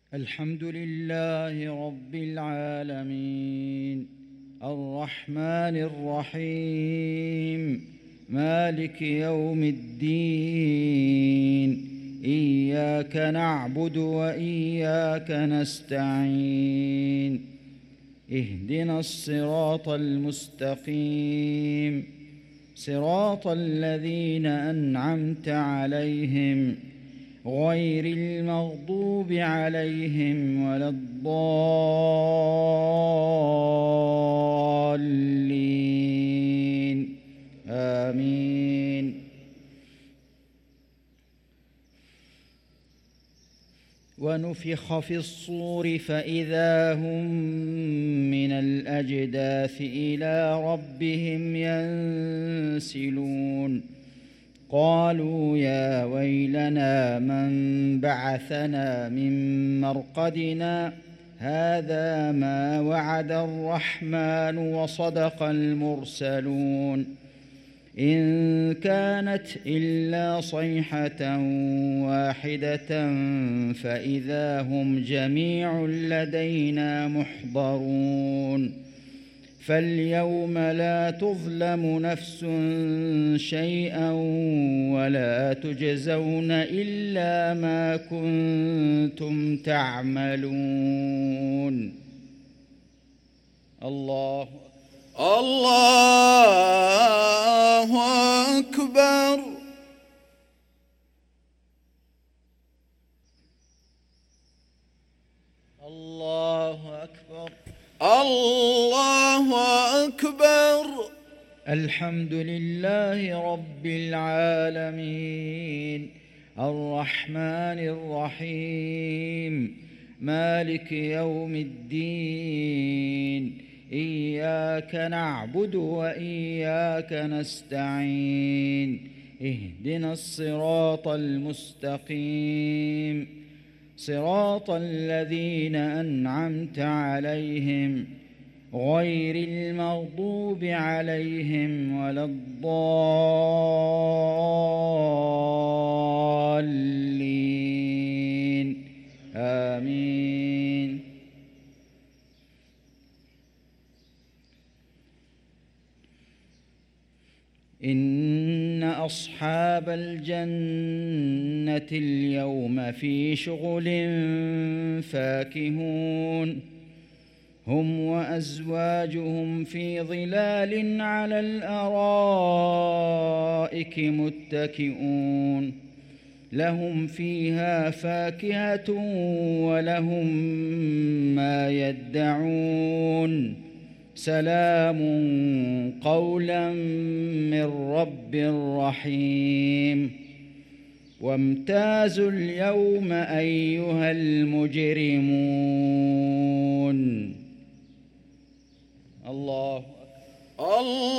الحمد لله رب العالمين الرحمن الرحيم مالك يوم الدين إياك نعبد وإياك نستعين اهدنا الصراط المستقيم صراط الذين أنعمت عليهم غير المغضوب عليهم ولا الضالين آمين. ونفخ في الصور فإذا هم من الأجداث إلى ربهم ينسلون قالوا يا ويلنا من بعثنا من مرقدنا هذا ما وعد الرحمن وصدق المرسلون إن كانت إلا صيحة واحدة فإذا هم جميع لدينا محضرون فاليوم لا تظلم نفس شيئا ولا تجزون إلا ما كنتم تعملون. الله أكبر. الله أكبر. الله أكبر. الحمد لله رب العالمين الرحمن الرحيم مالك يوم الدين إياك نعبد وإياك نستعين اهدنا الصراط المستقيم صراط الذين أنعمت عليهم غير المغضوب عليهم ولا الضالين آمين. إن أصحاب الجنة اليوم في شغل فاكهون هم وأزواجهم في ظلال على الأرائك متكئون لهم فيها فاكهة ولهم ما يدعون سلام قولا من رب رحيم. وامتازوا اليوم أيها المجرمون. الله